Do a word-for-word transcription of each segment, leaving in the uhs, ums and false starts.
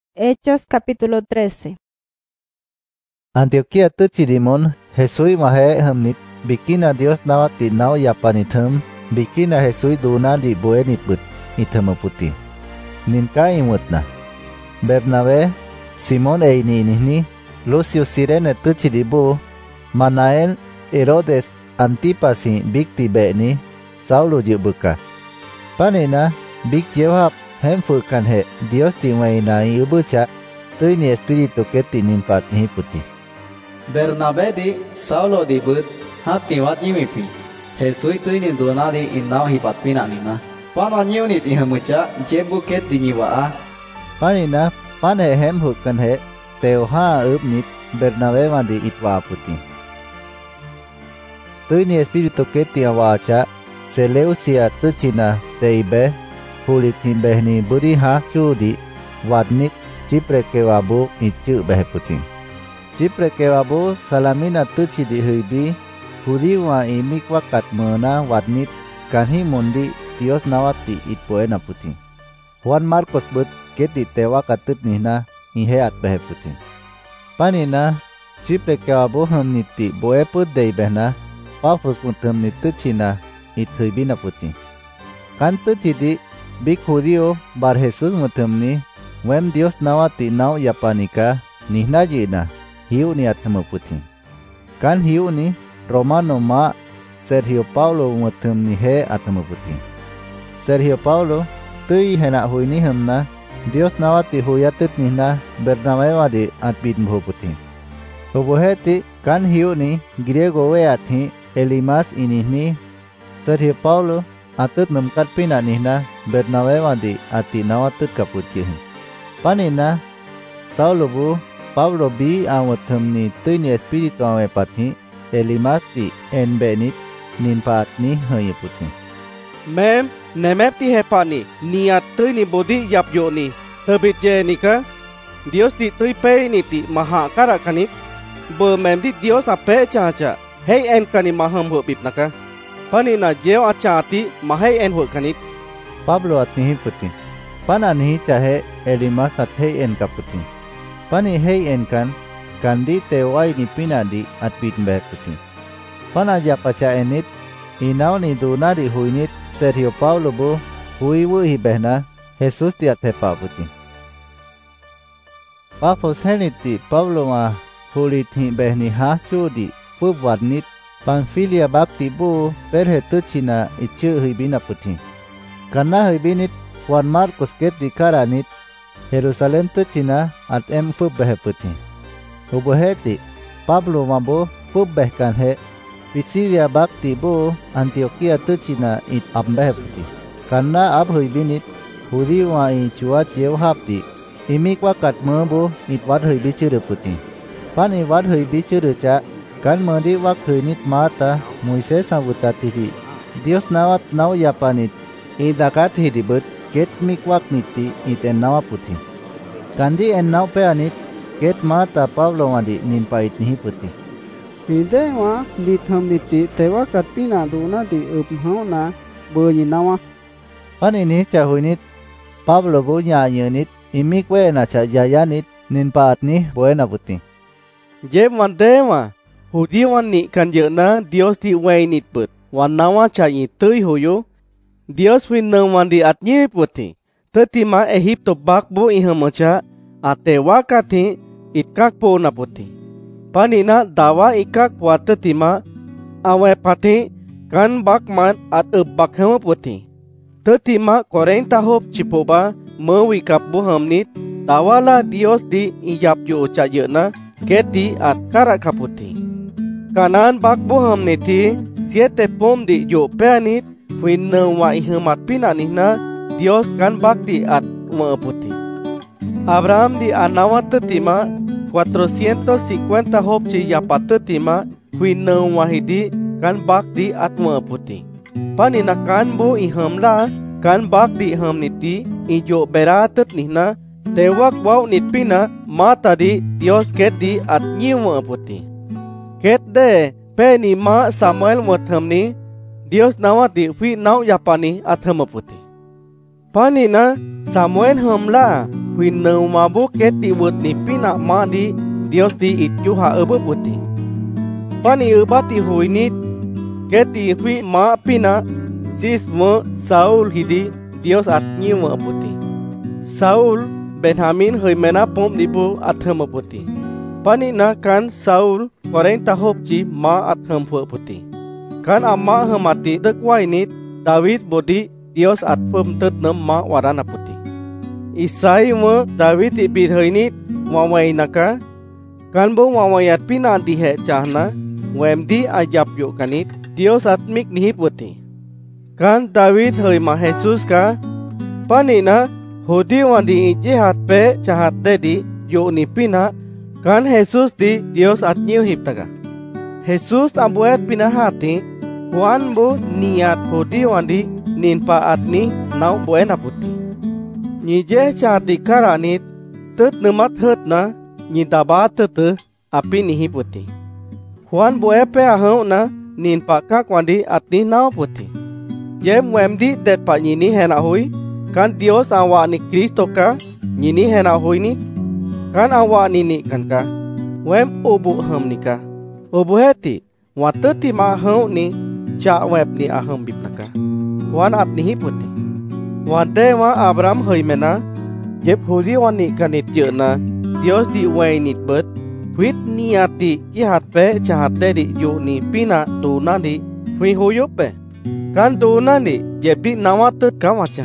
Hechos capítulo trece. Antioquia tuchirimon Jesús mahe hamnit bikina Dios nawati naw yapanitum bikina Jesús duna di buenit but itamuputi. Ninka imutna. Bernabé, Simón eini inihni, Lucio Sirene tuchiribu, Manael, Herodes, Antipasi bikti beni, Saulo jibuka. Panina, bik jewab hemfukan he Dios tiwaina iubucha, tuini espiritu ketinin pat hiputi. Bernabé di Saulo di but hati wat yimipi. Jesús tuini duna di inaw hipat pinanina. Pana nyiuni di hamucha jebu ket dinyiwa. Panina pane hemfukan he teo ha upnit Bernabé mandi itwa puti. Tuini espiritu ketia wacha Seleucia tuchina teibe hulit himbehni budi ha chudi wadnit Chipre kewabu ichu beheputi. Chipre kewabu salamina tuchi di huibi hudi wa imik wakat mena wadnit kanhi mundi Dios nawati itpoena puti. Juan Marcos but keti tewa katut nihna iheat beheputi. Panina Chipre kewabu hamniti boeput deibehna Pafus mutum nituchina it huibina puti. Kan tuchi di bik hudio bar Jesus mutumni wem Dios nawati naw yapanika nihna jina hiu ni athamuputi. Kan hiu ni Romano ma Sergio Paulo mutumni he athamuputi. Sergio Paulo tui hena huini hamna Dios nawati huyatut nihna Bernabé wadi atbit mhuputi. Hubuheti kan hiu ni Griego we athi Elimas inihni Sergio Paulo atut numkat pina nihna Bernabé wadi ati nawatut kapuchihi. Panina Saulo bu Pablo bi awatumni tuini espiritu awe pathi Elimati en benit nin patni hayeputi. Mem nemepti hepani niat tuini bodi yap yoni hebit jenika Dios di tui pe niti maha karakanit be mem di Dios ape caca hei en kani maham hobip naka panina jeo achati mahai en hokanit. Pablo atnihi puti. Pana nihi chahe Elimas athei en kaputi. Pani hei en kan kandi tewai ni pinadi atbit mbeh puti. Pana japacha enit inaw ni dunari huinit Sergio Paulo bu huiwu hibehna Jesus ti athepa puti. Pafos heniti Pablo ma hulit hibehni hachudi fubwadnit Pamfilia bakti bu perhe tuchina ichu hibina puti. Karena hibinit Juan Marcos ket di karanit Jerusalem tuchina at em fub beheputi. Ubuheti Pablo mambo fub behkan he Pisidia bakti bu Antioquia tuchina it ambeheputi. Karena ab hibinit hudi wa i chua jeu hapti imik wakat merbu it wat hibichuru puti. Pan i wat hibichuru cha kan mandi wak hunit mata Moises avutatihi Dios nawat naw yapanit idakat hidibut ket mik wak niti iten nawa puti. Kandi en naw peanit ket mata Pablo wadi ninpait nihi puti. Hidewa litham niti tewa katpina duna di uphauna bunyi nawa. Panini chahunit Pablo bunya yunit imik we na cha yayanit ninpat ni buena puti. Jeb wandewa hudi wani kan jena Dios di wainit put wanawa chai tui hoyo Dios winang wandi atnyi puti tetima Egipto bakbo ihamocha ate wakati ikak po na puti panina dawa ikak wa tetima awe pati kan bakman at bakhem puti tetima korenta hop chipoba mewikap buhamnit dawala Dios di iyap yo chayena keti at karakaputi. Kanan bakbo hamniti siete pom di yo peanit winna wa ihemat pinanihna Dios kan bakti at maputi. Abraham di anawa tetima cuatrocientos cincuenta hopchi yapat tetima winna wahidi kan bakti at maputi. Panina kan bo ihamla kan bakti hamniti ijo beratet nihna tewak waw nitpina mata di Dios keti at nyiwa puti. Ket de peni ma Samuel wathamni Dios nawati fi naw yapani athama puti. Panina Samuel hamla hui neu mabu keti wut ni pina ma di Dios di it juha ebe putih. Pani ebati hui nit keti hui ma pina sis me Saul hidi Dios at nyiwa putih. Saul Benjamin hui mena pom dibu athema putih. Pani na kan Saul koreng tahop ji ma athem pu putih. Kan amma hemati dekwai nit David bodi Dios at pem tet nem ma warana putih. Isai me David ibit hui nit wawai naka kan bo wawayat pina dihe chahna wem di ajab yuk kanit Dios at mik nihi putih. Kan David hui ma Jesus ka pani na hodi wandi jehat pe chahat dedi yuk ni pina kan Jesus di Dios at nyiu hip taga. Jesus ambuet pina hati wan bo niat hodi wandi nin pa at ni nau buena putih. Nyi je chahat di karanit tet nemat het na nyi daba tete api nihi putih. Juan boe pe ahau na nin pa kak wandi at ni nau putih. Jem wem di det pa nyi ni hena hui kan Dios awa ni Kristo ka nyi ni hena hui ni kan awa ni ni kan ka wem ubu hem ni ka ubu heti wateti ma hau ni cha web ni aham bip naka wan at nihi putih. Wan de wa Abraham hui mena jep huri wan ni kanit je na Dios di wei nit bet huit niati jihat pe chahat dedi yu ni pina tu nandi hui huyup pe kan tu nandi jep di nawa tet kawacha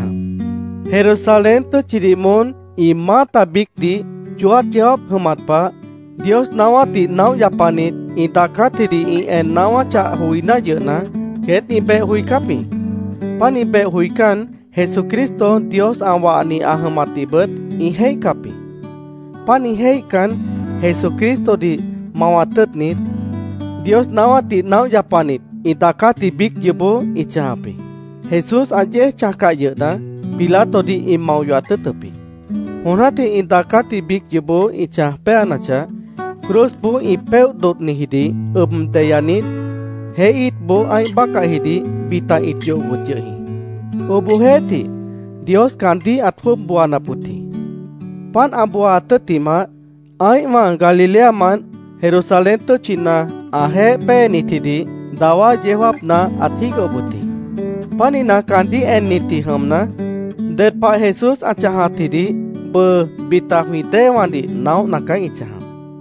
Jerusalem te cirimon i mata bik di cuat jawab hemat pa Dios nawa ti nau japanit i takati di i en nawa cha hui na je na ket i pe hui kapi pan i pe hui kan Yesus Kristo Dios awa ni ahemati bet i hei kapi pani hei kan Yesus Kristo di mawatet nit Dios nawati nau japanit itakati bik jebo icapi Jesus aje caka yeda Pilato di imau yata tepi honati itakati bik jebo ica pe anacha krus bu ipeu dot ni hidi um dayanit heit bo ai baka hidi bita ityo wujhi obu heti Dios kandi atfum buana putih pan abua tetima ai ma Galilea man Jerusalem to China ahe pe nitidi dawa jawab na athigo buti panina kandi en niti hamna det pa Jesus achahati di be bita hui dewandi nau nakai ichah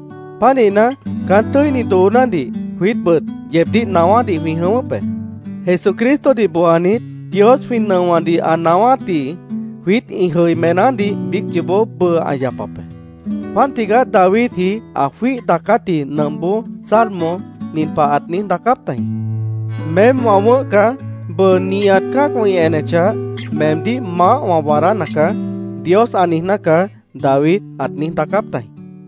panina kantoi ni dona di huit bet jebdi nawa di hui hamope Jesus Kristo di buani Dios fin nawandi anawati huit i hoi menandi big jebo be ayapape pantiga David hi afwi takati nambo salmo nin paat nin dakaptai mem wawo ka berniat ka koi enecha mem di ma wawara naka Dios anih naka David at nin dakaptai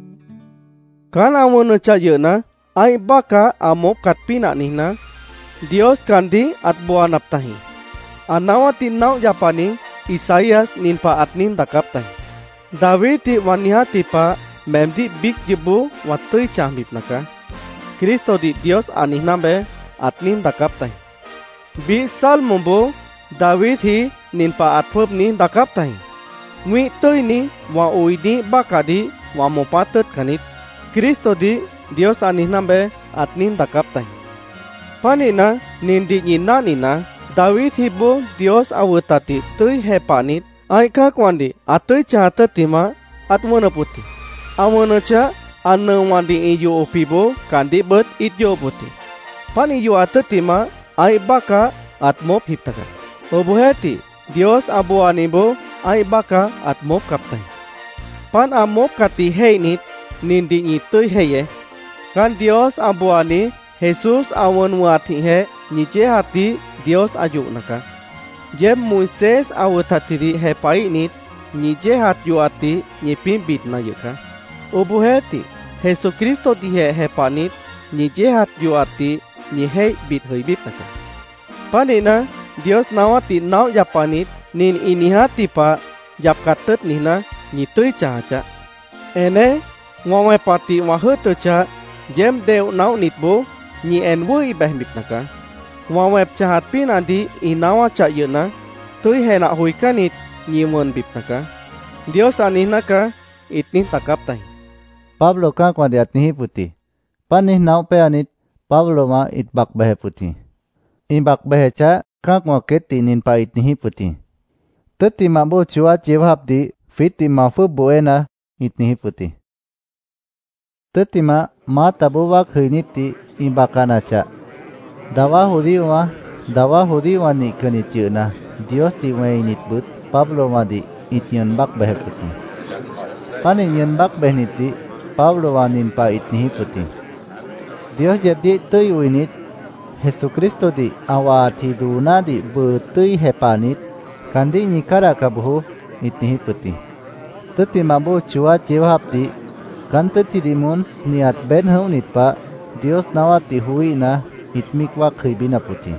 kan awon cha yena ai baka amop kat pina nihna Dios kandi at buanap tahi anawati nau japani Isaias nin paat nin dakaptai David ti wanihati pa memdi big jebu watui cahmip naka Kristo di Dios anih nambe atnin dakaptai bi salmo bo David hi nin pa atpop ni dakaptai wi tui ni wa uidi bakadi wa mopatet kanit Kristo di Dios anih nambe atnin dakaptai panina nin di nyina nina David hi bo Dios awetati tui hepanit ai ka kwandi atui chata tima atmona putih amona cha anna wandi iyo opibo kandi bet ityo putih pani yo atatima ai baka atmop hiptaka obuheti Dios abuani bo ai baka atmop kaptai pan amop kati heinit nindi itui heye kan Dios abuani Jesus awon wati he nije hati Dios aju naka Jem Moises awatati hepai nit nije hat yuati nyipim bit na yuka obuheti Jesus Kristo dihe hepanit nije hat yuati nihei bit hoibit naka panina Dios nawati nau japanit nin inihati pa japkatet nina nyitui caca ene ngomai pati wahuteca jem deu nau nitbo nyi enwu ibehmit naka wawep cahat pinandi inawa ca yena tui hena huikanit nyimon bip naka Dios anihna ka itnih takap tahi. Pablo ka kwa diat nihi putih. Panih nau pe anit Pablo ma itbak behe putih. Imbak behe ca ka kwa keti nin pa itnihi putih. Teti ma bo chua jewab di fiti ma fu buena itnihi putih. Teti ma mata bubak hiniti imbakana ca. Dawa hudiwa dawa hudiwa ni keni na Dios ti wei nit but Pablo ma di itnyan bak behe putih. Panih nyan bak behe niti Pablo wa nin pa itnihi putih. Dios jadi tui winit Jesucristo di awat hiduna di betui hepanit kandi nyikara kabuhu itnihi putih. Teti mabu chua jewab di kante cidimun niat ben haunit pa Dios nawati hui na itmik wak hibina putih.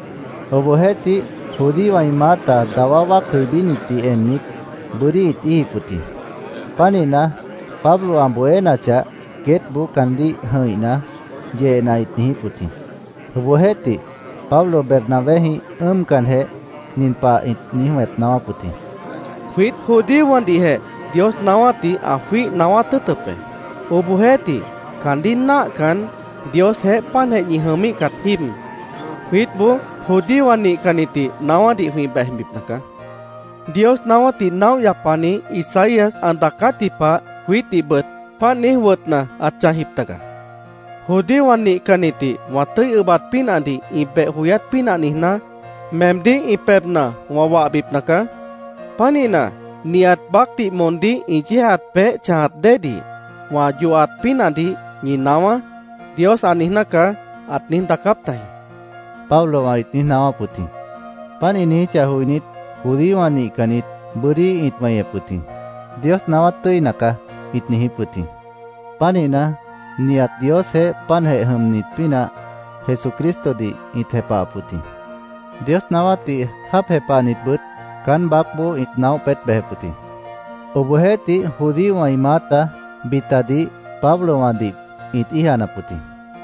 Oboheti hudi wa imata dawa wak hibiniti ennik beri itihi putih. Panina Pablo ambuena ca get bu kandi haina je na itnihi putih. Oboheti Pablo Bernabehi umkan he ninpa itnihi wet nawa putih. Fit hudi wandi he Dios nawati afi nawa tetepe. Oboheti kandi nak kan Dios he pan he nyihami kat him. Fit bu hudi wani kaniti nawa di fi beh bipnaka. Dios nawati naw yapani Isaias antakati pa witi bet panih wetna aca hiptaka. Hudi wani kaniti watui ubat pinandi ipe huyat pinanihna memdi ipebna wawa bipnaka. Panina niat bakti mondi ijihat pe cahat dedi wajuat pinandi nyinawa Dios anihna ka atnin takap tahi. Pablo wa itnih nawa putih. Panini cahuinit hudi wani kanit beri itmaya putih. Dios nawat tui naka itnihi putih. Panina niat Dios he pan he hamnit pina Jesucristo di ithepa putih. Dios nawati hap he panit but kan bakbo itnaw pet behe putih. Oboheti hudi wa imata bitadi Pablo wadi it ihana putih.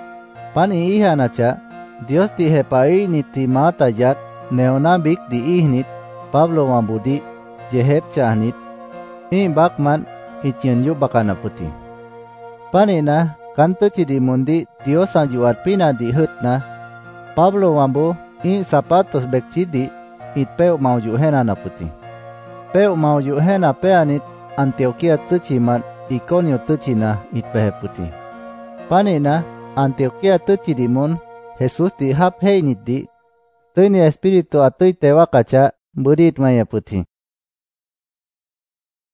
Pani ihana ca Dios di hepai niti mata jat neonabik di ihnit Pablo wambudi jehep cahnit i bakman ityen yu bakana putih. Panina kanto cidi mundi Dios anjuat pina di hutna Pablo wambu i zapatos bek cidi it peu mau juhena na putih. Peu mau juhena peanit Antioquia tuciman Ikonio tucina it behe putih. Panina Antioquia tucidimun Jesus di hap hei nit di tuni espiritu atui tewa kaca berit maya putih.